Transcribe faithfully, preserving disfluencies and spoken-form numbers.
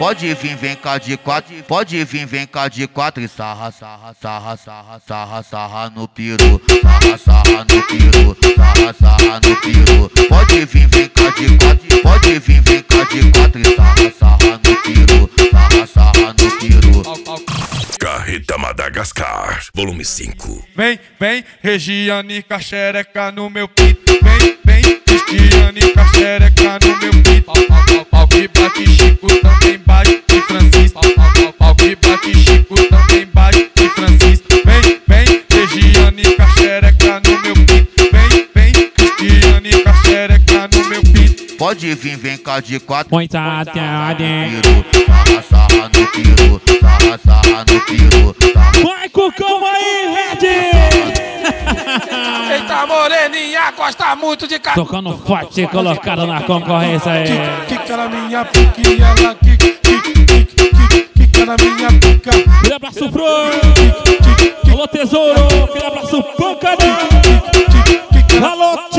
Pode vir, vem cá de quatro. Pode vir, vem cá de quatro e sarra, sarra, sarra, sarra, sarra, sarra no piru. Sarra, sarra no piru. Sarra, sarra no piru. Pode vir, vem cá de quatro. Pode vir, vem cá de quatro e sarra, sarra no piru. Sarra, sarra no piru. Carreta Madagascar, volume cinco. Vem, vem, Regiane com a xereca no meu pinto. Vem, vem, Cristiane com a xereca no meu pinto. Pau, pau, pau, pau que bate Chico, também bate e Francisco. Pau, pau, pau, pau que bate Chico, também bate e Francisco. Vem, vem, Regiane com a xereca no meu pinto. Vem, vem, Cristiane com a xereca no meu pinto. Pode vir, vem cá de quatro. Muita tarde. Sarra, sarra no piru. Sarra, sarra no piru. Vai, Cucão aí, Red! Eita, moreninha, gosta muito de ca... Tocando forte, colocado na concorrência aí. Quica na minha pica e ela quica, quica, quica, quica na minha pica. Aquele abraço pro... Alô, tesouro! Aquele abraço pro Cadê? Alô,